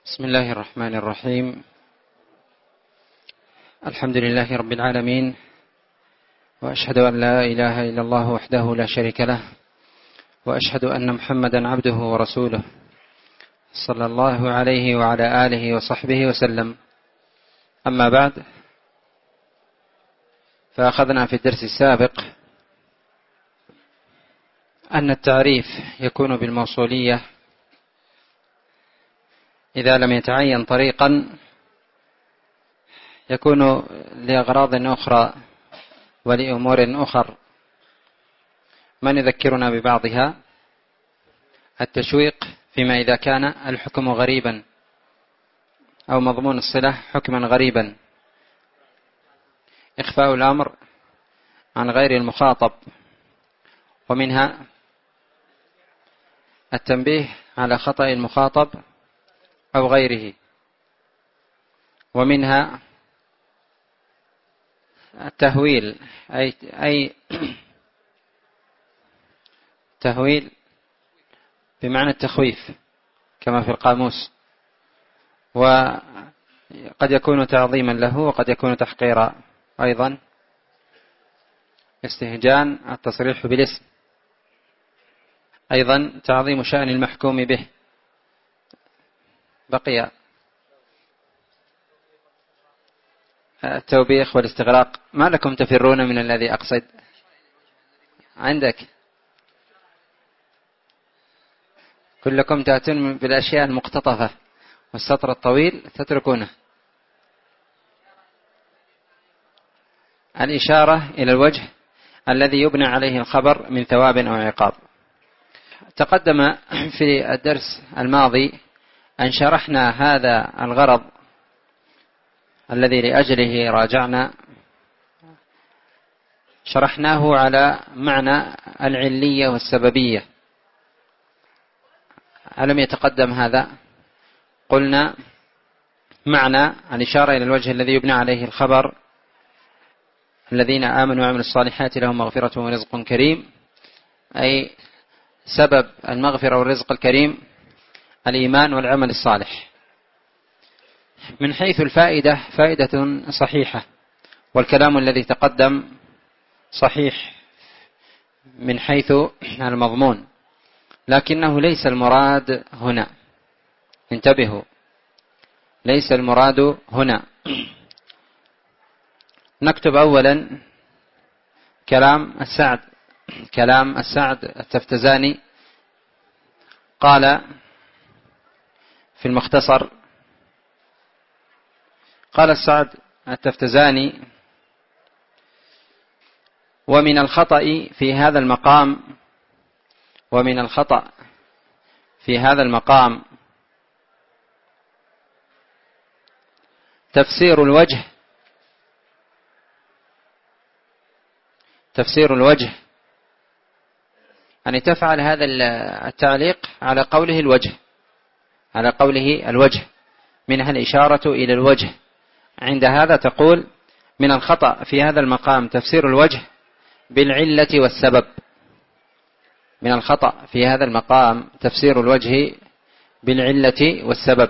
بسم الله الرحمن الرحيم. الحمد لله رب العالمين، وأشهد أن لا إله إلا الله وحده لا شريك له، وأشهد أن محمدا عبده ورسوله صلى الله عليه وعلى آله وصحبه وسلم. أما بعد، فأخذنا في الدرس السابق أن التعريف يكون بالموصولية إذا لم يتعين طريقا، يكون لأغراض أخرى ولأمور أخر. من يذكرنا ببعضها؟ التشويق فيما إذا كان الحكم غريبا أو مضمون الصلة حكما غريبا، إخفاء الأمر عن غير المخاطب، ومنها التنبيه على خطأ المخاطب أو غيره، ومنها التهويل أي تهويل بمعنى التخويف كما في القاموس، وقد يكون تعظيما له وقد يكون تحقيرا أيضا. استهجان التصريح بالاسم، أيضا تعظيم شأن المحكوم به. بقي التوبيخ والاستغراق. ما لكم تفرون من الذي أقصد؟ عندك كلكم تأتون بالأشياء المقتطفة، والسطر الطويل تتركونه. الإشارة إلى الوجه الذي يبنى عليه الخبر من ثواب أو عقاب. تقدم في الدرس الماضي أن شرحنا هذا الغرض الذي لأجله راجعنا، شرحناه على معنى العلية والسببية. ألم يتقدم هذا؟ قلنا معنى الإشارة إلى الوجه الذي يبنى عليه الخبر: الذين آمنوا وعملوا الصالحات لهم مغفرة ورزق كريم، أي سبب المغفرة والرزق الكريم الإيمان والعمل الصالح. من حيث الفائدة فائدة صحيحة، والكلام الذي تقدم صحيح من حيث المضمون، لكنه ليس المراد هنا. انتبهوا، ليس المراد هنا. نكتب أولا كلام السعد التفتزاني. قال في المختصر، قال السعد التفتزاني: ومن الخطأ في هذا المقام تفسير الوجه، يعني تفعل هذا التعليق على قوله الوجه، منها الإشارة إلى الوجه. عند هذا تقول: من الخطأ في هذا المقام تفسير الوجه بالعلة والسبب. من الخطأ في هذا المقام تفسير الوجه بالعلة والسبب.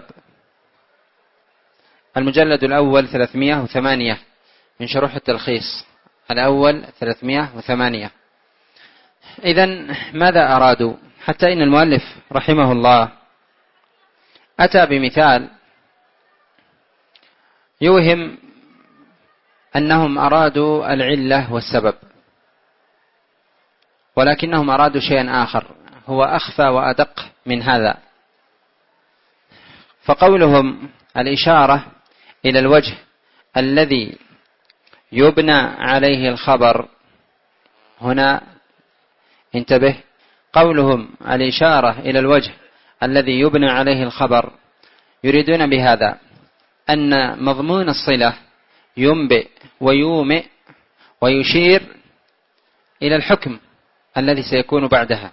المجلد الأول 308 من شروح التلخيص، الأول 308. إذن ماذا أرادوا؟ حتى إن المؤلف رحمه الله أتى بمثال يوهم أنهم أرادوا العلة والسبب، ولكنهم أرادوا شيئا آخر هو أخفى وأدق من هذا. فقولهم الإشارة إلى الوجه الذي يبنى عليه الخبر، هنا انتبه، قولهم الإشارة إلى الوجه الذي يبنى عليه الخبر يريدون بهذا أن مضمون الصلة ينبئ ويومئ ويشير إلى الحكم الذي سيكون بعدها.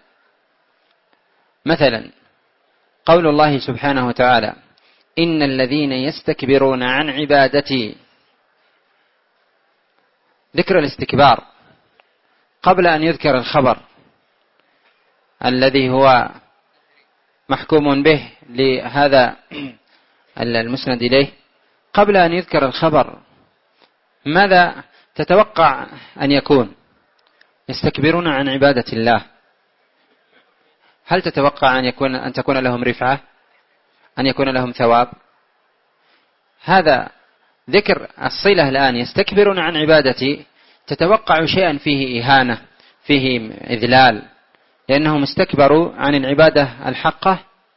مثلا قول الله سبحانه وتعالى: إن الذين يستكبرون عن عبادتي. ذكر الاستكبار قبل أن يذكر الخبر الذي هو محكوم به لهذا المسند إليه قبل أن يذكر الخبر ماذا تتوقع أن يكون؟ يستكبرون عن عبادة الله. هل تتوقع أن تكون لهم رفعة، أن يكون لهم ثواب؟ هذا ذكر الصلة الآن، يستكبرون عن عبادتي، تتوقع شيئا فيه إهانة، فيه إذلال، لأنهم استكبروا عن العبادة الحقة،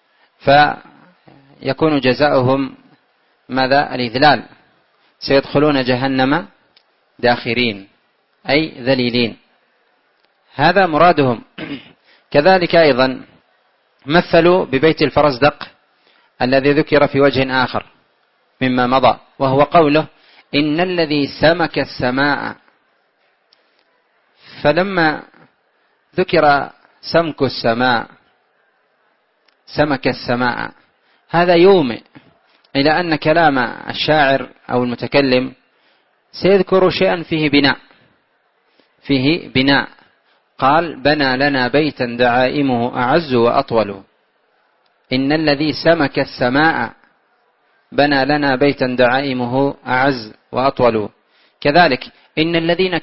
فيكون جزاؤهم ماذا؟ الإذلال، سيدخلون جهنم داخرين أي ذليلين، هذا مرادهم. كذلك أيضا مثلوا ببيت الفرزدق الذي ذكر في وجه آخر مما مضى، وهو قوله إن الذي سمك السماء. فلما ذكر سمك السماء، سمك السماء، هذا يومئ إلى أن كلام الشاعر أو المتكلم سيذكر شيئا فيه بناء، قال بنى لنا بيتا دعائمه أعز وأطول. إن الذي سمك السماء بنى لنا بيتا دعائمه أعز وأطول. كذلك إن الذين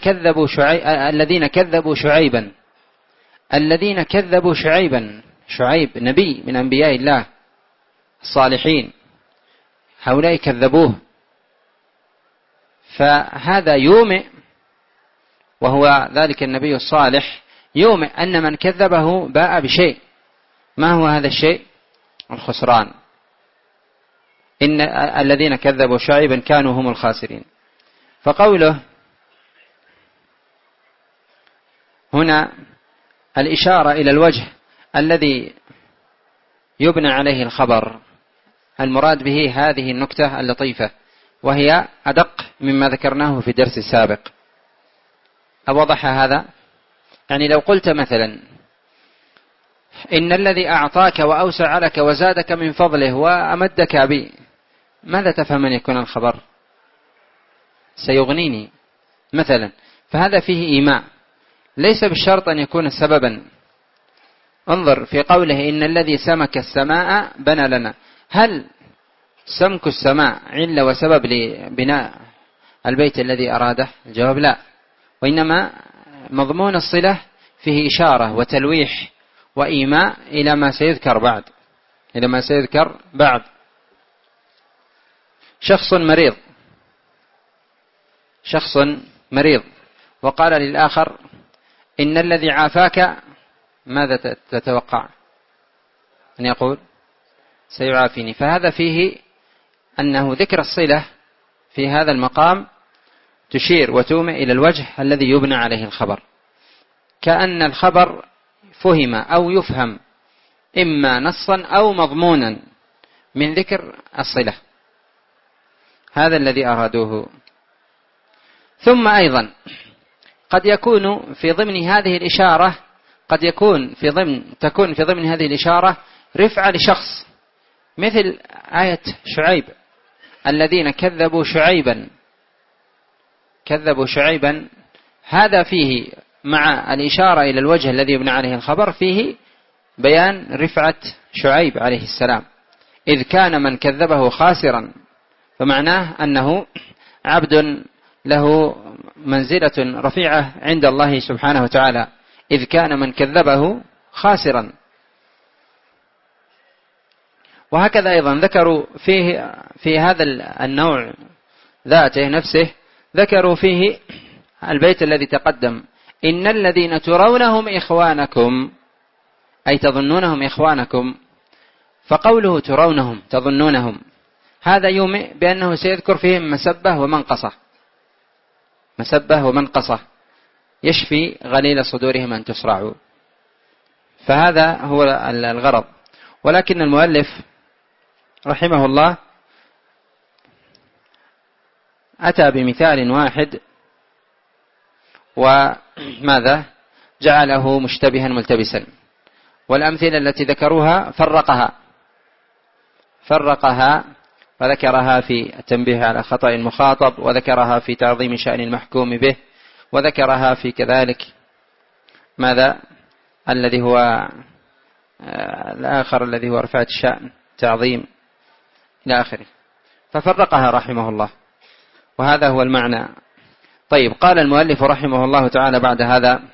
كذبوا شعيبا، شعيب نبي من أنبياء الله الصالحين، هؤلاء كذبوه، فهذا يومئ، وهو ذلك النبي الصالح، يومئ أن من كذبه باء بشيء. ما هو هذا الشيء؟ الخسران. إن الذين كذبوا شعيبا كانوا هم الخاسرين. فقوله هنا الإشارة إلى الوجه الذي يبنى عليه الخبر، المراد به هذه النكتة اللطيفة، وهي أدق مما ذكرناه في الدرس السابق. أوضح هذا؟ يعني لو قلت مثلا إن الذي أعطاك وأوسع لك وزادك من فضله وأمدك بي، ماذا تفهم أن يكون الخبر؟ سيغنيني مثلا. فهذا فيه إيماء، ليس بالشرط أن يكون سببا. انظر في قوله إن الذي سمك السماء بنى لنا، هل سمك السماء علة وسبب لبناء البيت الذي أراده؟ الجواب لا، وإنما مضمون الصلة فيه إشارة وتلويح وإيماء إلى ما سيذكر بعد. شخص مريض وقال للآخر إن الذي عافاك، ماذا تتوقع أن يقول؟ سيعافيني. فهذا فيه أنه ذكر الصلة في هذا المقام تشير وتومئ إلى الوجه الذي يبنى عليه الخبر، كأن الخبر فهم أو يفهم إما نصا أو مضمونا من ذكر الصلة، هذا الذي أرادوه. ثم أيضا قد يكون في ضمن هذه الإشارة، تكون في ضمن هذه الإشارة رفعة لشخص، مثل آية شعيب الذين كذبوا شعيبا، هذا فيه مع الإشارة إلى الوجه الذي يبنى عليه الخبر فيه بيان رفعة شعيب عليه السلام، إذ كان من كذبه خاسرا، فمعناه أنه عبد له منزلة رفيعة عند الله سبحانه وتعالى، إذ كان من كذبه خاسرا. وهكذا أيضا ذكروا فيه في هذا النوع ذاته نفسه، ذكروا فيه البيت الذي تقدم إن الذين ترونهم إخوانكم، أي تظنونهم إخوانكم. فقوله ترونهم تظنونهم هذا يومئ بأنه سيذكر فيهم مسبة ومنقصة يشفي غليل صدورهم أن تسرعوا. فهذا هو الغرض. ولكن المؤلف رحمه الله أتى بمثال واحد وماذا جعله مشتبها ملتبسا، والأمثلة التي ذكروها فرقها وذكرها في التنبيه على خطأ المخاطب، وذكرها في تعظيم شأن المحكوم به، وذكرها في كذلك ماذا الذي هو الآخر الذي هو رفعة الشأن تعظيم إلى آخره، ففرقها رحمه الله، وهذا هو المعنى. طيب، قال المؤلف رحمه الله تعالى بعد هذا،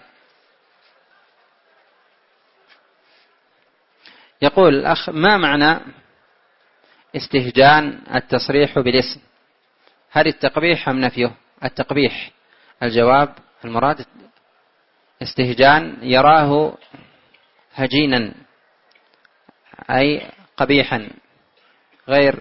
يقول الأخ: ما معنى استهجان التصريح بالاسم؟ هل التقبيح أم نفيه؟ التقبيح. الجواب: المراد استهجان يراه هجينا أي قبيحا، غير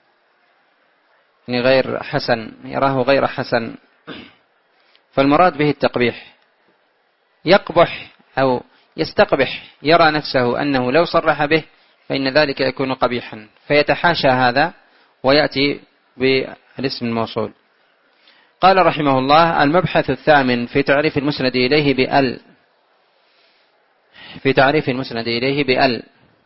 حسن، يراه غير حسن، فالمراد به التقبيح. يقبح أو يستقبح، يرى نفسه أنه لو صرح به فإن ذلك يكون قبيحا، فيتحاشى هذا ويأتي بالاسم الموصول. قال رحمه الله: المبحث الثامن في تعريف المسند إليه بأل. في تعريف المسند إليه بأل،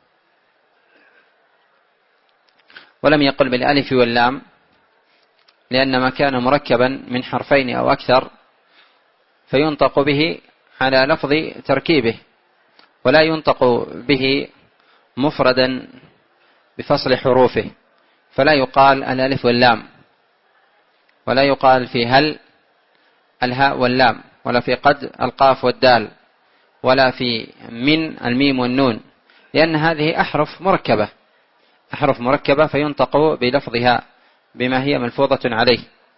ولم يقل بالألف واللام، لأن ما كان مركبا من حرفين أو أكثر فينطق به على لفظ تركيبه، ولا ينطق به مفردا بفصل حروفه، فلا يقال الألف واللام، ولا يقال في هل الهاء واللام، ولا في قد القاف والدال، ولا في من الميم والنون، لأن هذه أحرف مركبة فينطق بلفظها بما هي ملفوظة عليه،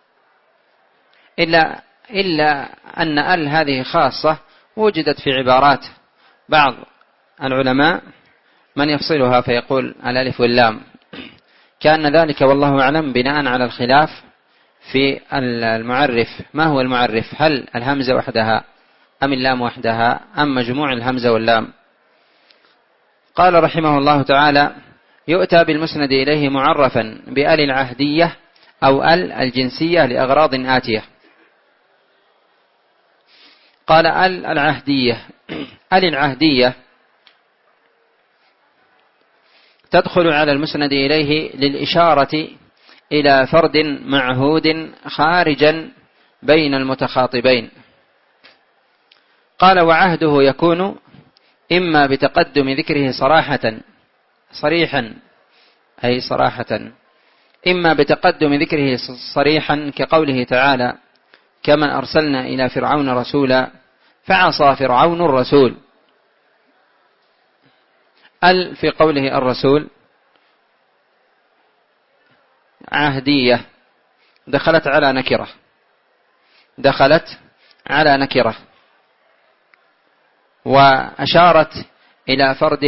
إلا أن ال هذه خاصة وجدت في عبارات بعض العلماء من يفصلها فيقول الألف واللام، كان ذلك والله أعلم بناء على الخلاف في المعرف. ما هو المعرف؟ هل الهمزة وحدها أم اللام وحدها أم مجموع الهمزة واللام؟ قال رحمه الله تعالى: يؤتى بالمسند إليه معرفا بأل العهدية أو أل الجنسية لأغراض آتية. قال: أل العهدية. أل العهدية تدخل على المسند إليه للإشارة إلى فرد معهود خارجا بين المتخاطبين. قال: وعهده يكون إما بتقدم ذكره صريحا أي صراحة، إما بتقدم ذكره صريحا كقوله تعالى: كما أرسلنا إلى فرعون رسولا فعصى فرعون الرسول. ال في قوله الرسول عهدية، دخلت على نكرة وأشارت إلى فرد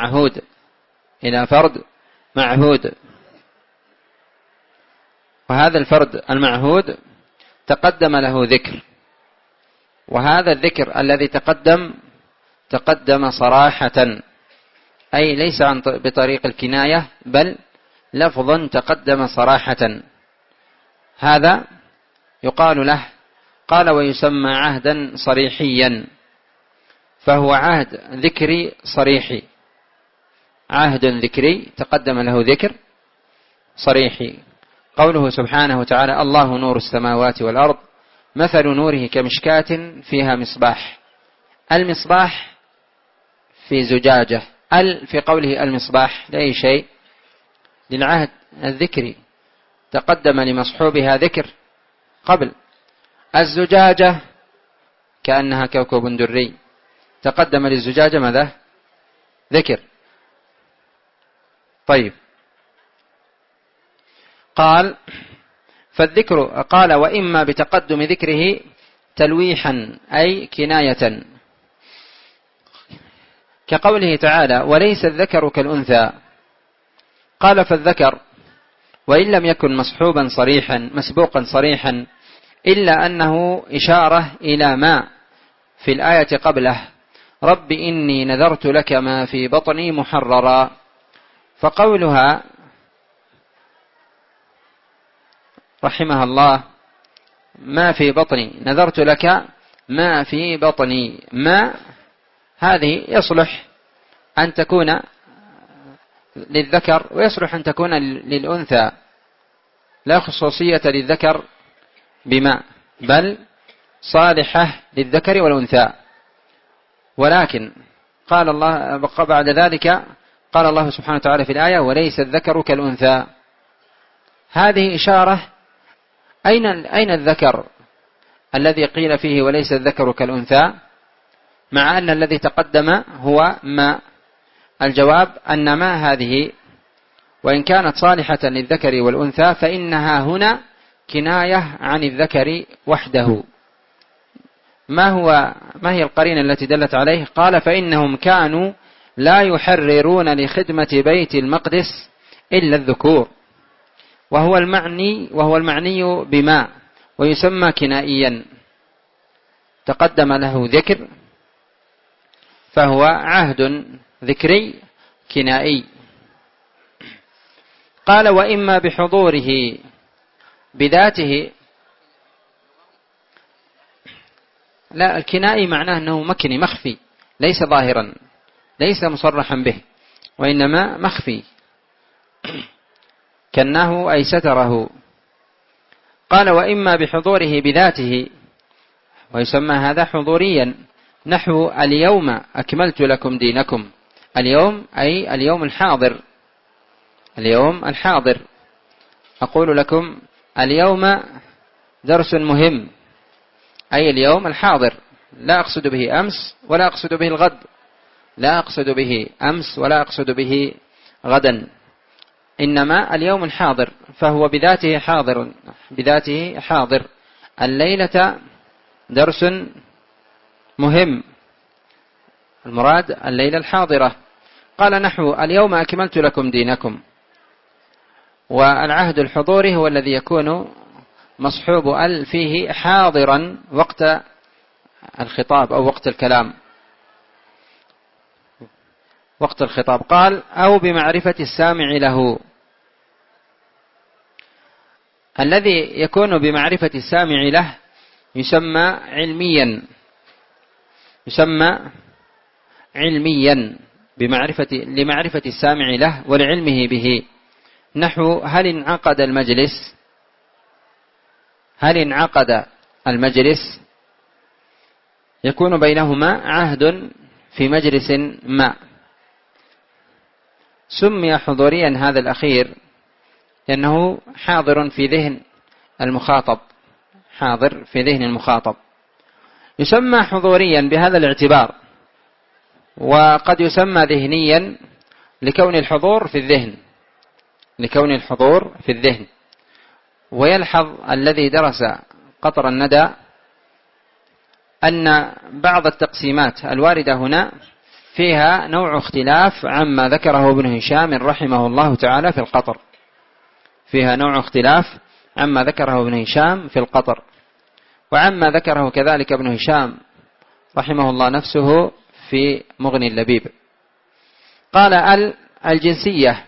معهود، وهذا الفرد المعهود تقدم له ذكر، وهذا الذكر الذي تقدم صراحة، أي ليس بطريق الكناية، بل لفظا تقدم صراحة. هذا يقال له، قال: ويسمى عهدا صريحيا، فهو عهد ذكري صريحي، عهد ذكري تقدم له ذكر صريحي. قوله سبحانه وتعالى: الله نور السماوات والأرض مثل نوره كمشكاة فيها مصباح. المصباح في زجاجة، في قوله المصباح لأي شيء؟ للعهد الذكري، تقدم لمصحوبها ذكر قبل. الزجاجة كأنها كوكب دري، تقدم للزجاجة ماذا؟ ذكر. طيب، قال: فالذكر، قال: وإما بتقدم ذكره تلويحا أي كناية، كقوله تعالى: وليس الذكر كالأنثى. قال: فالذكر وإن لم يكن مسبوقا صريحا إلا أنه إشارة إلى ما في الآية قبله: رب إني نذرت لك ما في بطني محررا. فقولها رحمها الله ما في بطني، نذرت لك ما في بطني، ما هذه يصلح أن تكون للذكر ويصلح أن تكون للأنثى، لا خصوصية للذكر بما، بل صالحة للذكر والأنثى. ولكن قال الله بعد ذلك، قال الله سبحانه وتعالى في الآية: وليس الذكر كالأنثى. هذه إشارة أين الذكر الذي قيل فيه وليس الذكر كالأنثى، مع أن الذي تقدم هو ما. الجواب أن ما هذه وإن كانت صالحة للذكر والأنثى فإنها هنا كناية عن الذكر وحده. ما هي القرينة التي دلت عليه؟ قال فإنهم كانوا لا يحررون لخدمة بيت المقدس إلا الذكور، وهو المعني بما، ويسمى كنائيا، تقدم له ذكر فهو عهد ذكري كنائي. قال وإما بحضوره بذاته. لا، الكنائي معناه أنه مكني مخفي، ليس ظاهرا، ليس مصرحا به، وإنما مخفي، كناه أي ستره. قال وإما بحضوره بذاته، ويسمى هذا حضوريا، نحو اليوم أكملت لكم دينكم. اليوم أي اليوم الحاضر، اليوم الحاضر. أقول لكم اليوم درس مهم، أي اليوم الحاضر، لا أقصد به أمس ولا أقصد به الغد، لا أقصد به أمس ولا أقصد به غدا، إنما اليوم الحاضر، فهو بذاته حاضر، بذاته حاضر. الليلة درس مهم، المراد الليلة الحاضرة. قال نحو اليوم أكملت لكم دينكم. والعهد الحضوري هو الذي يكون مصحوب ال فيه حاضرا وقت الخطاب أو وقت الكلام، وقت الخطاب. قال أو بمعرفة السامع له. الذي يكون بمعرفة السامع له يسمى علميا، يسمى علميا لمعرفة السامع له ولعلمه به. نحو هل انعقد المجلس، هل انعقد المجلس، يكون بينهما عهد في مجلس ما. سمي حضوريا هذا الأخير لأنه حاضر في ذهن المخاطب، حاضر في ذهن المخاطب. يسمى حضوريا بهذا الاعتبار، وقد يسمى ذهنيا لكون الحضور في الذهن، لكون الحضور في الذهن. ويلحظ الذي درس قطر الندى أن بعض التقسيمات الواردة هنا فيها نوع اختلاف عما ذكره ابن هشام رحمه الله تعالى في القطر، فيها نوع اختلاف عما ذكره ابن هشام في القطر، وعما ذكره كذلك ابن هشام رحمه الله نفسه في مغني اللبيب. قال الجنسية،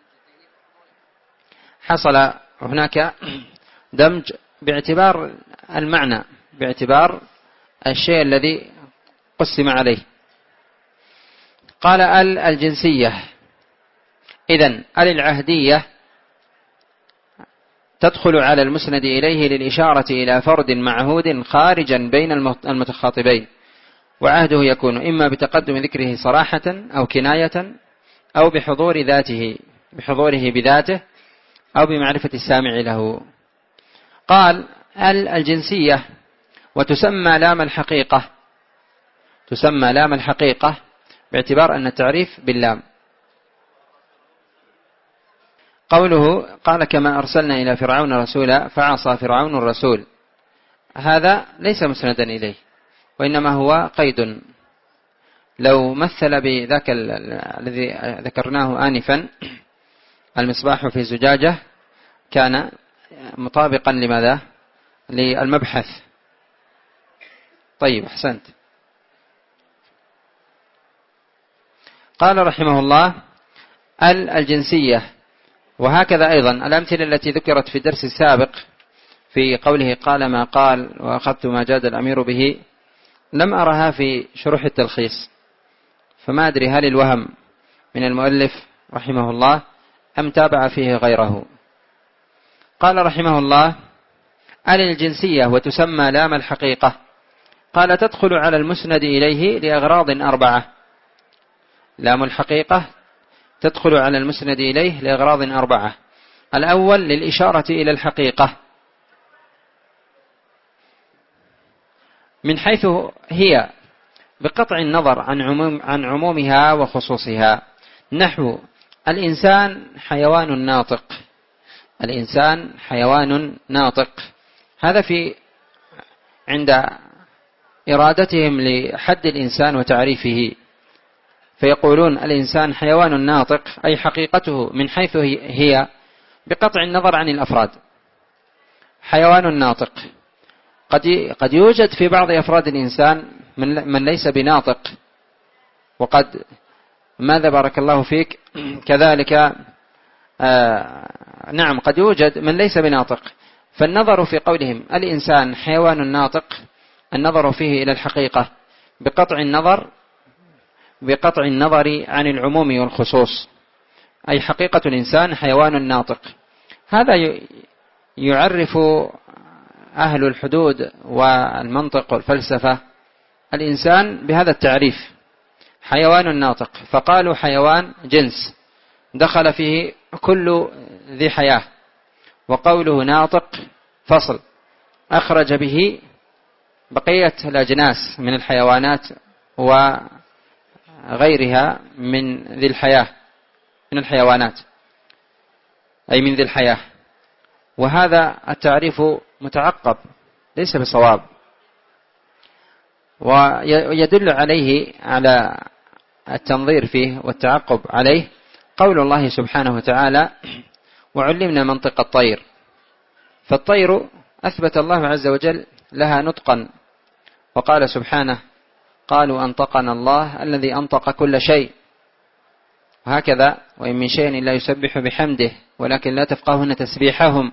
حصل هناك دمج باعتبار المعنى، باعتبار الشيء الذي قسم عليه. قال الجنسية، إذن العهدية تدخل على المسند إليه للإشارة إلى فرد معهود خارجا بين المتخاطبين، وعهده يكون إما بتقدم ذكره صراحة أو كناية أو بحضور ذاته، بحضوره بذاته، أو بمعرفة السامع له. قال الجنسية وتسمى لام الحقيقة، تسمى لام الحقيقة باعتبار أن التعريف باللام. قوله قال كما أرسلنا إلى فرعون رسولا فعصى فرعون الرسول، هذا ليس مسندا إليه، وإنما هو قيد. لو مثل بذاك الذي ذكرناه آنفا، المصباح في زجاجة، كان مطابقا لماذا؟ للمبحث. طيب، أحسنت. قال رحمه الله الجنسية. وهكذا أيضا الأمثلة التي ذكرت في الدرس السابق في قوله قال ما قال وأخذت ما جاد الأمير به، لم أرها في شروح التلخيص، فما أدري هل الوهم من المؤلف رحمه الله أم تابع فيه غيره. قال رحمه الله الجنسية وتسمى لام الحقيقة. قال تدخل على المسند إليه لأغراض 4. لام الحقيقة تدخل على المسند إليه لأغراض 4. الأول للإشارة إلى الحقيقة من حيث هي بقطع النظر عن عمومها وخصوصها، نحو الإنسان حيوان ناطق. الإنسان حيوان ناطق، هذا في عند إرادتهم لحد الإنسان وتعريفه، فيقولون الإنسان حيوان ناطق أي حقيقته من حيث هي بقطع النظر عن الأفراد حيوان ناطق. قد يوجد في بعض أفراد الإنسان من ليس بناطق، وقد ماذا بارك الله فيك كذلك نعم قد يوجد من ليس بناطق. فالنظر في قولهم الإنسان حيوان ناطق النظر فيه إلى الحقيقة بقطع النظر عن العموم والخصوص، أي حقيقة الإنسان حيوان ناطق. هذا يعرف أهل الحدود والمنطق والفلسفة الإنسان بهذا التعريف حيوان ناطق، فقالوا حيوان جنس دخل فيه كل ذي حياة، وقوله ناطق فصل أخرج به بقية الأجناس من الحيوانات وغيرها من ذي الحياة من الحيوانات، أي من ذي الحياة. وهذا التعريف متعقب ليس بصواب، ويدل عليه على التنظير فيه والتعقب عليه قول الله سبحانه وتعالى وعلمنا منطق الطير. فالطير أثبت الله عز وجل لها نطقا، وقال سبحانه قالوا أنطقنا الله الذي أنطق كل شيء. وهكذا وإن من شيء إلا يسبح بحمده ولكن لا تفقهون تسبيحهم.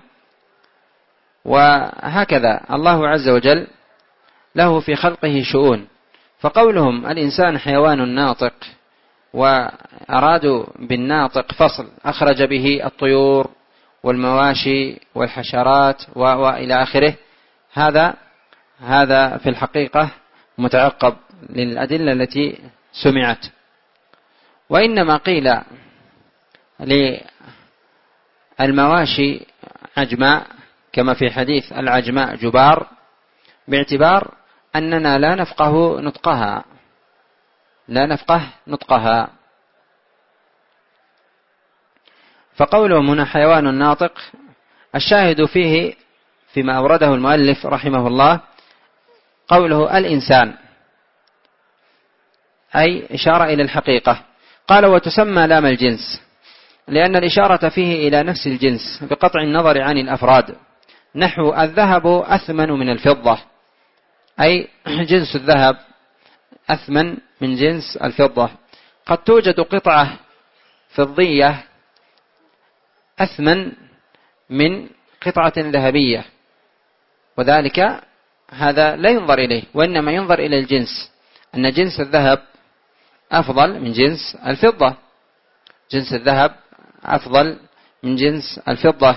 وهكذا الله عز وجل له في خلقه شؤون، فقولهم الإنسان حيوان ناطق وأرادوا بالناطق فصل أخرج به الطيور والمواشي والحشرات وإلى آخره، هذا في الحقيقة متعقب للأدلة التي سمعت. وإنما قيل للمواشي عجماء كما في حديث العجماء جبار، باعتبار أننا لا نفقه نطقها. فقولهم هنا حيوان ناطق الشاهد فيه فيما أورده المؤلف رحمه الله قوله الإنسان، أي إشارة إلى الحقيقة. قال وتسمى لام الجنس لأن الإشارة فيه إلى نفس الجنس بقطع النظر عن الأفراد، نحو الذهب أثمن من الفضة، أي جنس الذهب أثمن من جنس الفضة. قد توجد قطعة فضية أثمن من قطعة ذهبية، وذلك هذا لا ينظر إليه، وإنما ينظر إلى الجنس، أن جنس الذهب أفضل من جنس الفضة، جنس الذهب أفضل من جنس الفضة.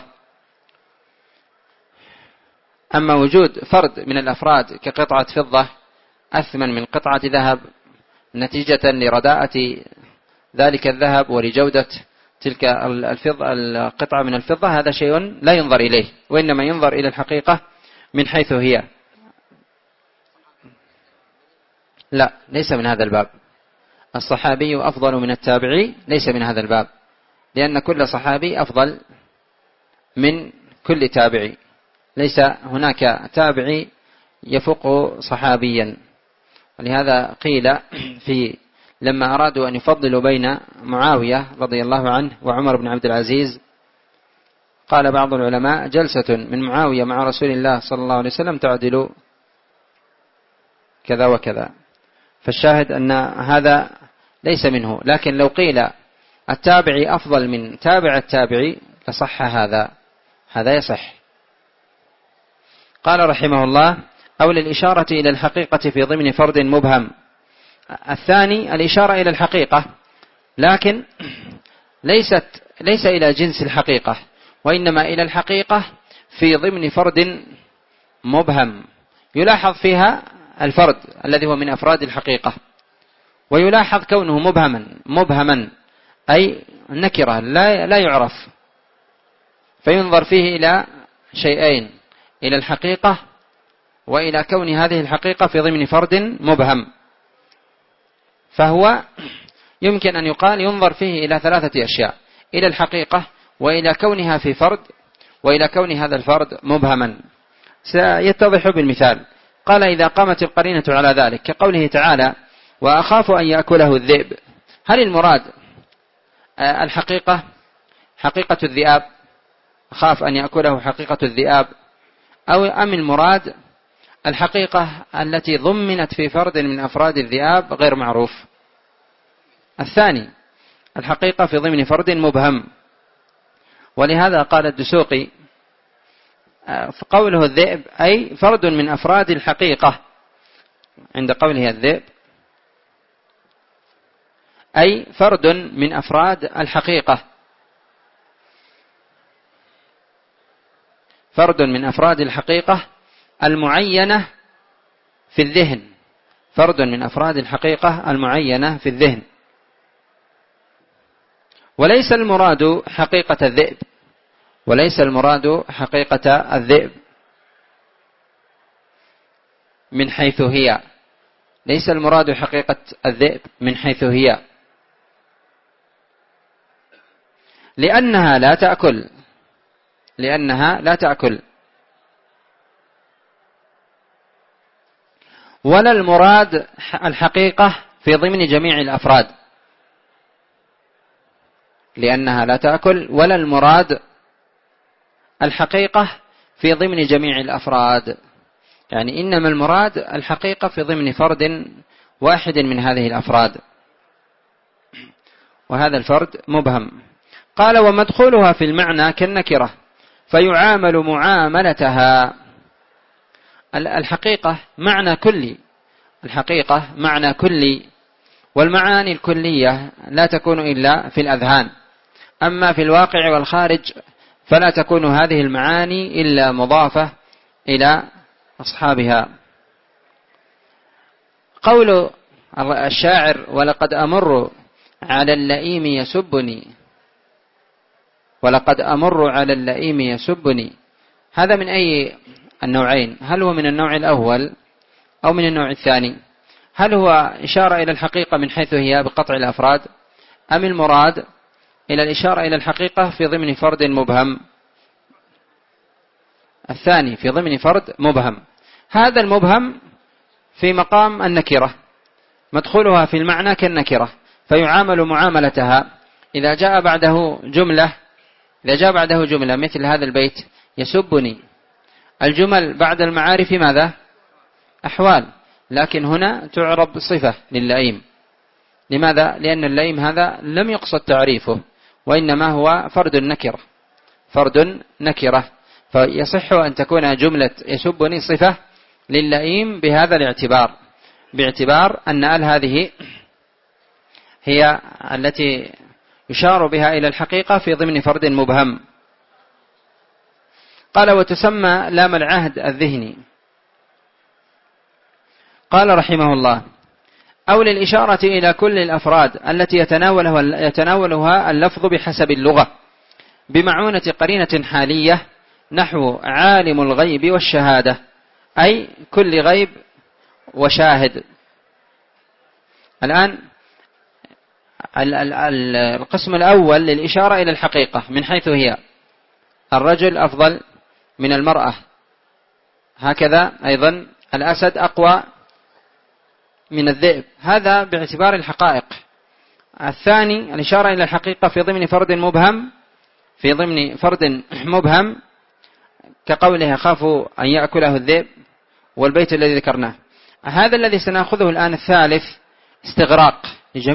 أما وجود فرد من الأفراد كقطعة فضة أثمن من قطعة ذهب نتيجة لرداءة ذلك الذهب ولجودة تلك القطعة من الفضة، هذا شيء لا ينظر إليه، وإنما ينظر إلى الحقيقة من حيث هي. لا، ليس من هذا الباب. الصحابي أفضل من التابعي ليس من هذا الباب، لأن كل صحابي أفضل من كل تابعي، ليس هناك تابعي يفوق صحابيا. ولهذا قيل لما أرادوا أن يفضلوا بين معاوية رضي الله عنه وعمر بن عبد العزيز، قال بعض العلماء جلسة من معاوية مع رسول الله صلى الله عليه وسلم تعدل كذا وكذا. فالشاهد أن هذا ليس منه، لكن لو قيل التابعي أفضل من تابع التابعي لصح هذا يصح. قال رحمه الله أو للإشارة إلى الحقيقة في ضمن فرد مبهم. الثاني الإشارة إلى الحقيقة، لكن ليس إلى جنس الحقيقة، وإنما إلى الحقيقة في ضمن فرد مبهم يلاحظ فيها الفرد الذي هو من أفراد الحقيقة، ويلاحظ كونه مبهما أي نكرة لا يعرف، فينظر فيه إلى شيئين: إلى الحقيقة، وإلى كون هذه الحقيقة في ضمن فرد مبهم. فهو يمكن أن يقال ينظر فيه إلى 3 أشياء: إلى الحقيقة، وإلى كونها في فرد، وإلى كون هذا الفرد مبهما. سيتضح بالمثال. قال: إذا قامت القرينة على ذلك، كقوله تعالى: وأخاف أن يأكله الذئب. هل المراد الحقيقة، حقيقة الذئاب، أخاف أن يأكله حقيقة الذئاب، أم المراد الحقيقة التي ضمنت في فرد من أفراد الذئاب غير معروف؟ الثاني، الحقيقة في ضمن فرد مبهم. ولهذا قال الدسوقي: قوله الذئب أي فرد من أفراد الحقيقة. عند قوله الذئب أي فرد من أفراد الحقيقة، فرد من أفراد الحقيقة المعينة في الذهن، فرد من أفراد الحقيقة المعينة في الذهن. وليس المراد حقيقة الذئب، وليس المراد حقيقة الذئب من حيث هي، ليس المراد حقيقة الذئب من حيث هي، لأنها لا تأكل، ولا المراد الحقيقة في ضمن جميع الأفراد، لأنها لا تأكل، ولا المراد الحقيقة في ضمن جميع الأفراد. يعني إنما المراد الحقيقة في ضمن فرد واحد من هذه الأفراد، وهذا الفرد مبهم. قال: ومدخولها في المعنى كالنكرة فيعامل معاملتها. الحقيقة معنى كلي، الحقيقة معنى كلي، والمعاني الكلية لا تكون إلا في الأذهان، أما في الواقع والخارج فلا تكون هذه المعاني إلا مضافة إلى أصحابها. قول الشاعر: ولقد أمر على اللئيم يسبني، ولقد أمر على اللئيم يسبني، هذا من أي النوعين؟ هل هو من النوع الأول أو من النوع الثاني؟ هل هو إشارة إلى الحقيقة من حيث هي بقطع الأفراد، أم المراد إلى الإشارة إلى الحقيقة في ضمن فرد مبهم؟ الثاني، في ضمن فرد مبهم. هذا المبهم في مقام النكرة، مدخولها في المعنى كالنكرة فيعامل معاملتها. إذا جاء بعده جملة مثل هذا البيت: يسبني، الجمل بعد المعارف ماذا؟ أحوال، لكن هنا تعرب صفة للئيم. لماذا؟ لأن اللئيم هذا لم يقصد تعريفه، وإنما هو فرد نكرة، فيصح أن تكون جملة يسبني صفة للئيم بهذا الاعتبار، باعتبار أن هذه هي التي يشار بها إلى الحقيقة في ضمن فرد مبهم. قال: وتسمى لام العهد الذهني. قال رحمه الله: أو للإشارة إلى كل الأفراد التي يتناولها اللفظ بحسب اللغة بمعونة قرينة حالية، نحو عالم الغيب والشهادة، أي كل غيب وشاهد. الآن القسم الأول للإشارة إلى الحقيقة من حيث هي: الرجل أفضل من المرأة، هكذا أيضا الأسد أقوى من الذئب، هذا باعتبار الحقائق. الثاني الإشارة إلى الحقيقة في ضمن فرد مبهم، كقوله: خافوا أن يأكله الذئب، والبيت الذي ذكرناه. هذا الذي سنأخذه الآن الثالث استغراق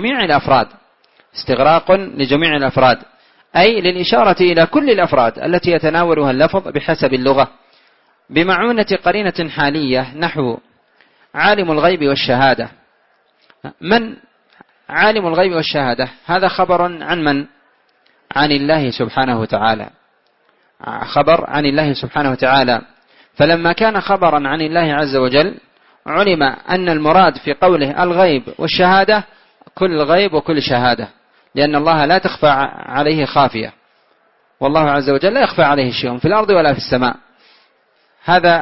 لجميع الأفراد، أي للإشارة إلى كل الأفراد التي يتناولها اللفظ بحسب اللغة بمعونة قرينة حالية، نحو عالم الغيب والشهادة. من عالم الغيب والشهادة؟ هذا خبر عن من؟ عن الله سبحانه وتعالى، خبر عن الله سبحانه وتعالى. فلما كان خبرا عن الله عز وجل علم أن المراد في قوله الغيب والشهادة كل غيب وكل شهادة، لأن الله لا تخفى عليه خافية. والله عز وجل لا يخفى عليه شيء في الأرض ولا في السماء. هذا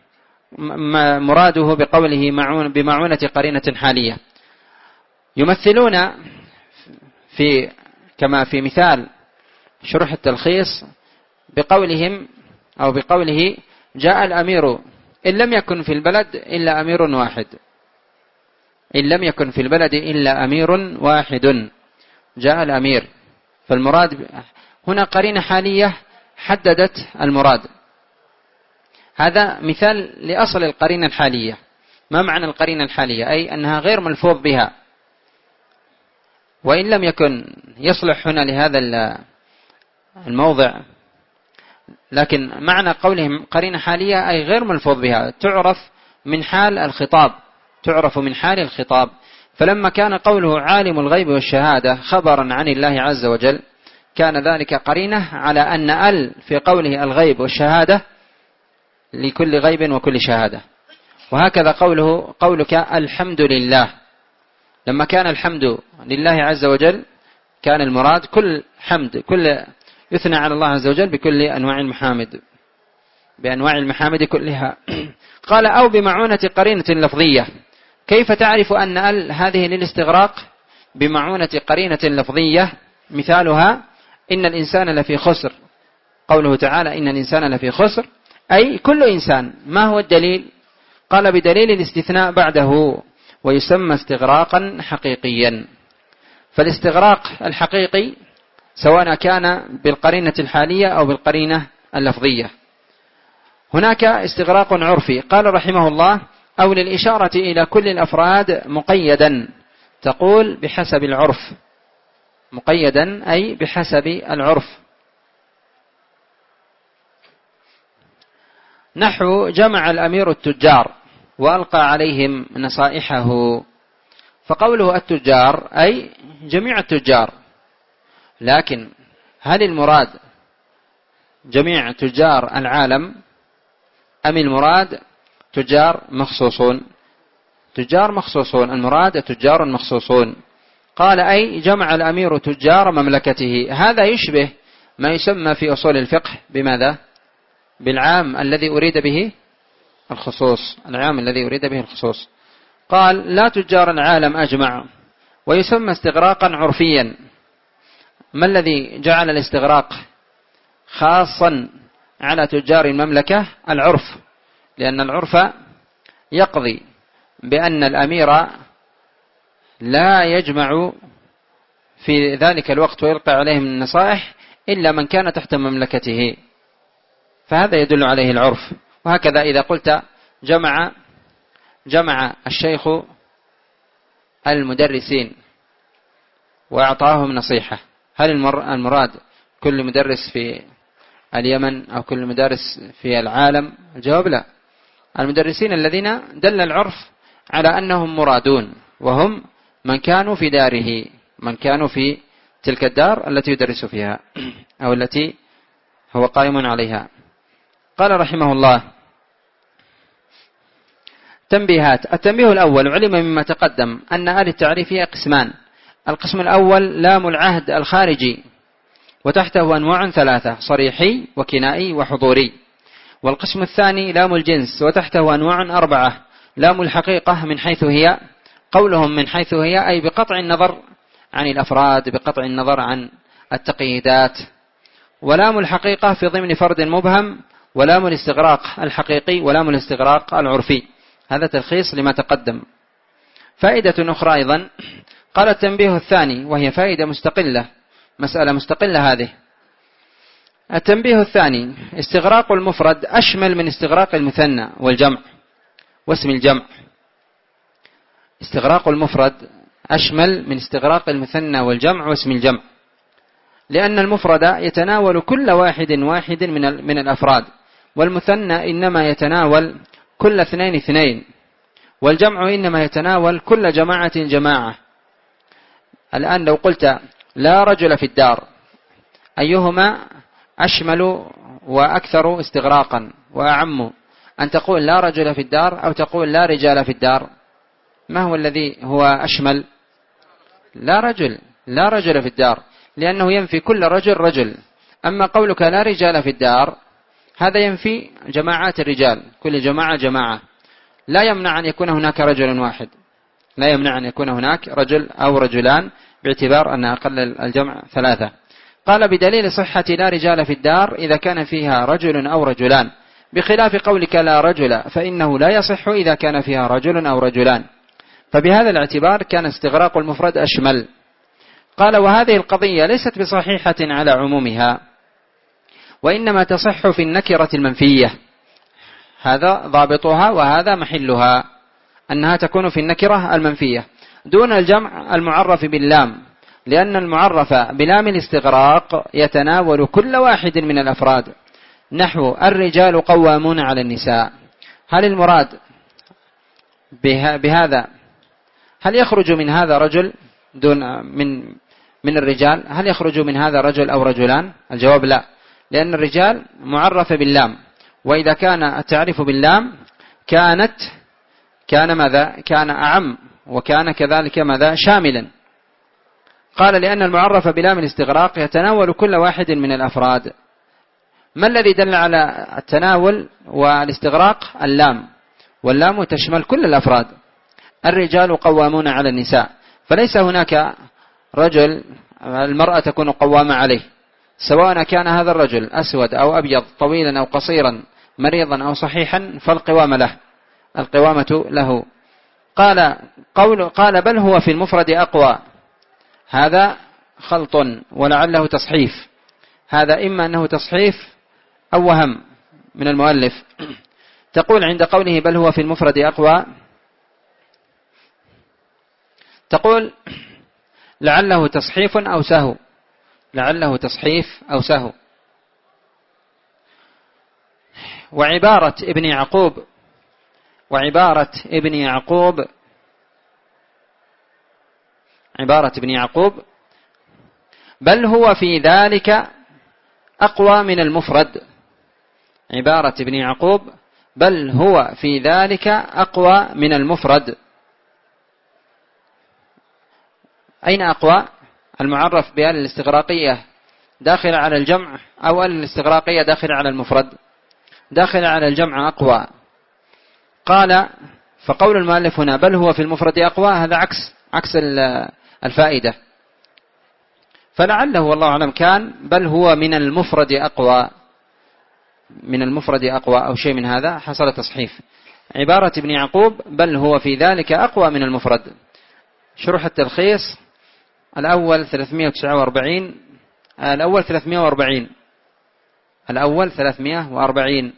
مراده بقوله بمعونة قرينة حالية. يمثلون كما في مثال شرح التلخيص بقولهم أو بقوله جاء الأمير إن لم يكن في البلد إلا أمير واحد، إن لم يكن في البلد إلا أمير واحد جاء الأمير. فالمراد هنا قرينة حالية حددت المراد. هذا مثال لأصل القرينة الحالية. ما معنى القرينة الحالية؟ أي أنها غير ملفوظ بها، وإن لم يكن يصلح هنا لهذا الموضع، لكن معنى قولهم قرينة حالية أي غير ملفوظ بها، تعرف من حال الخطاب، تعرف من حال الخطاب. فلما كان قوله عالم الغيب والشهادة خبرا عن الله عز وجل، كان ذلك قرينة على أن في قوله الغيب والشهادة لكل غيب وكل شهادة. وهكذا قولك الحمد لله، لما كان الحمد لله عز وجل كان المراد كل حمد، كل يثنى على الله عز وجل بكل أنواع المحامد، بأنواع المحامد كلها. قال أو بمعونة قرينة لفظية. كيف تعرف أن هذه للاستغراق بمعونة قرينة لفظية؟ مثالها إن الإنسان لفي خسر، قوله تعالى إن الإنسان لفي خسر أي كل إنسان. ما هو الدليل؟ قال بدليل الاستثناء بعده، ويسمى استغراقا حقيقيا. فالاستغراق الحقيقي سواء كان بالقرينة الحالية أو بالقرينة اللفظية. هناك استغراق عرفي، قال رحمه الله أو للإشارة إلى كل الأفراد مقيدا، تقول بحسب العرف، مقيدا أي بحسب العرف. نحو جمع الأمير التجار وألقى عليهم نصائحه. فقوله التجار أي جميع التجار، لكن هل المراد جميع تجار العالم أم المراد تجار مخصوصون؟ تجار مخصوصون، المراد تجار مخصوصون. قال أي جمع الأمير تجار مملكته. هذا يشبه ما يسمى في أصول الفقه بماذا؟ بالعام الذي أريد به الخصوص، العام الذي أريد به الخصوص. قال لا تجار العالم أجمع، ويسمى استغراقا عرفيا. ما الذي جعل الاستغراق خاصا على تجار المملكة؟ العرف، لأن العرف يقضي بأن الأمير لا يجمع في ذلك الوقت ويلقي عليهم النصائح إلا من كان تحت مملكته، فهذا يدل عليه العرف. وهكذا إذا قلت جمع الشيخ المدرسين وأعطاهم نصيحة، هل المراد كل مدرس في اليمن أو كل مدرس في العالم؟ الجواب لا، المدرسين الذين دل العرف على أنهم مرادون، وهم من كانوا في داره، من كانوا في تلك الدار التي يدرس فيها أو التي هو قائم عليها. قال رحمه الله تنبيهات. التنبيه الأول: علم مما تقدم أن آل التعريف هي قسمان. القسم الأول لام العهد الخارجي، وتحته أنواع ثلاثة: صريحي وكنائي وحضوري. والقسم الثاني لام الجنس، وتحته أنواع أربعة: لام الحقيقة من حيث هي، قولهم من حيث هي أي بقطع النظر عن الأفراد، بقطع النظر عن التقييدات. ولام الحقيقة في ضمن فرد مبهم، ولام الاستغراق الحقيقي، ولام الاستغراق العرفي. هذا تلخيص لما تقدم. فائدة أخرى أيضا، قال التنبيه الثاني، وهي فائدة مستقلة، مسألة مستقلة هذه. التنبيه الثاني: استغراق المفرد أشمل من استغراق المثنى والجمع واسم الجمع. استغراق المفرد أشمل من استغراق المثنى والجمع واسم الجمع، لأن المفرد يتناول كل واحد من الأفراد، والمثنى إنما يتناول كل اثنين، والجمع إنما يتناول كل جماعة. الآن لو قلت لا رجل في الدار، أيهما أشمل وأكثر استغراقا وأعم؟ أن تقول لا رجل في الدار أو تقول لا رجال في الدار؟ ما هو الذي هو أشمل؟ لا رجل في الدار، لأنه ينفي كل رجل. أما قولك لا رجال في الدار هذا ينفي جماعات الرجال، كل جماعة جماعة، لا يمنع أن يكون هناك رجل واحد، لا يمنع أن يكون هناك رجل أو رجلان باعتبار أن أقل الجمع 3. قال بدليل صحة لا رجال في الدار إذا كان فيها رجل أو رجلان، بخلاف قولك لا رجل فإنه لا يصح إذا كان فيها رجل أو رجلان. فبهذا الاعتبار كان استغراق المفرد أشمل. قال وهذه القضية ليست بصحيحة على عمومها، وإنما تصح في النكرة المنفية، هذا ضابطها وهذا محلها، أنها تكون في النكرة المنفية دون الجمع المعرف باللام، لأن المعرف بلام الاستغراق يتناول كل واحد من الأفراد، نحو الرجال قوامون على النساء. هل المراد بهذا هل يخرج من هذا رجل دون من الرجال؟ هل يخرج من هذا رجل أو رجلان؟ الجواب لا، لأن الرجال معرف باللام، وإذا كان التعريف باللام كان ماذا؟ كان أعم، وكان كذلك ماذا؟ شاملا. قال لأن المعرف بلام الاستغراق يتناول كل واحد من الأفراد. ما الذي دل على التناول والاستغراق؟ اللام، واللام تشمل كل الأفراد. الرجال قوامون على النساء، فليس هناك رجل المرأة تكون قوامة عليه، سواء كان هذا الرجل أسود أو أبيض، طويلا أو قصيرا، مريضا أو صحيحا، فالقوامة له، القوامة له. قال بل هو في المفرد أقوى، هذا خلط ولعله تصحيف، هذا إما أنه تصحيف أو وهم من المؤلف. تقول عند قوله بل هو في المفرد أقوى، تقول لعله تصحيف أو سهو، لعله تصحيف أو سهو. وعبارة ابن يعقوب بل هو في ذلك أقوى من المفرد، عبارة ابن يعقوب بل هو في ذلك أقوى من المفرد. أين أقوى؟ المعرف بأل الاستغراقية داخل على الجمع، أو أل الاستغراقية داخل على المفرد؟ داخل على الجمع أقوى. قال فقول المؤلف هنا بل هو في المفرد أقوى، هذا عكس الفائدة، فلعله والله أعلم كان بل هو من المفرد أقوى أو شيء من هذا، حصل تصحيف. عبارة ابن يعقوب بل هو في ذلك أقوى من المفرد. شروح التلخيص الأول 349، الأول 340،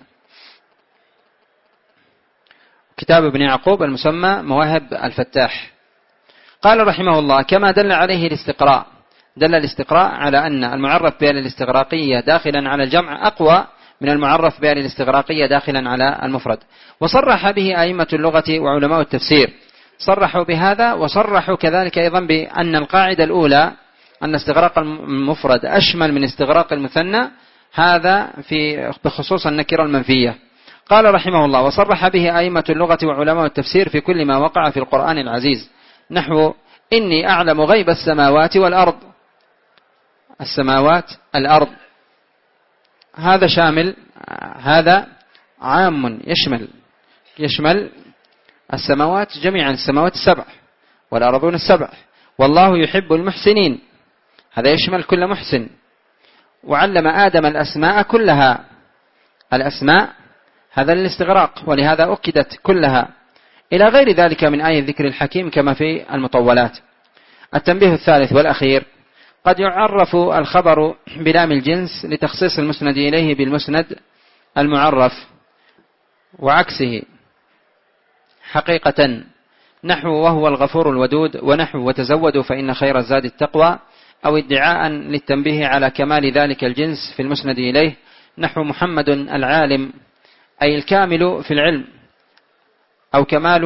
كتاب ابن يعقوب المسمى مواهب الفتاح. قال رحمه الله كما دل عليه الاستقراء، دل الاستقراء على أن المعرف بأل الاستغراقية داخلا على الجمع أقوى من المعرف بأل الاستغراقية داخلا على المفرد. وصرح به أئمة اللغة وعلماء التفسير، صرحوا بهذا، وصرحوا كذلك أيضا بأن القاعدة الأولى أن استغراق المفرد أشمل من استغراق المثنى، هذا بخصوص النكرة المنفية. قال رحمه الله وصرح به أئمة اللغة وعلماء التفسير في كل ما وقع في القرآن العزيز، نحو إني أعلم غيب السماوات والأرض، السماوات الأرض، هذا شامل، هذا عام يشمل السماوات جميعا، السماوات السبع والأرضون السبع. والله يحب المحسنين، هذا يشمل كل محسن. وعلم آدم الأسماء كلها، الأسماء هذا للاستغراق، ولهذا أكدت كلها، إلى غير ذلك من آية ذكر الحكيم كما في المطولات. التنبيه الثالث والأخير: قد يعرف الخبر بلام الجنس لتخصيص المسند إليه بالمسند المعرف، وعكسه حقيقة، نحو وهو الغفور الودود، ونحو وتزودوا فإن خير الزاد التقوى، أو ادعاء للتنبيه على كمال ذلك الجنس في المسند إليه، نحو محمد العالم، أي الكامل في العلم، أو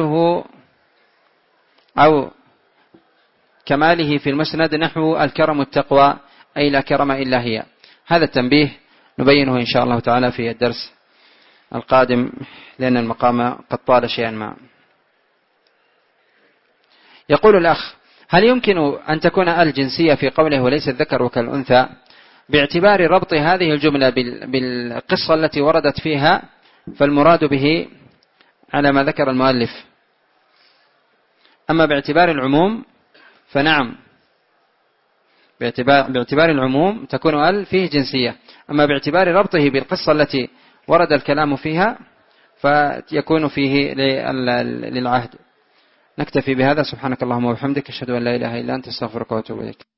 كماله في المسند، نحو الكرم التقوى، أي لا كرم إلا هي. هذا التنبيه نبينه إن شاء الله تعالى في الدرس القادم، لأن المقام قد طال شيئا ما. يقول الأخ: هل يمكن أن تكون الجنسية في قوله وليس الذكر كالأنثى؟ باعتبار ربط هذه الجملة بالقصة التي وردت فيها، فالمراد به على ما ذكر المؤلف. أما باعتبار العموم فنعم، باعتبار العموم تكون ال فيه جنسية، أما باعتبار ربطه بالقصة التي ورد الكلام فيها فيكون فيه للعهد. نكتفي بهذا. سبحانك اللهم وبحمدك، أشهد أن لا إله إلا أنت، استغفرك وأتوب إليك.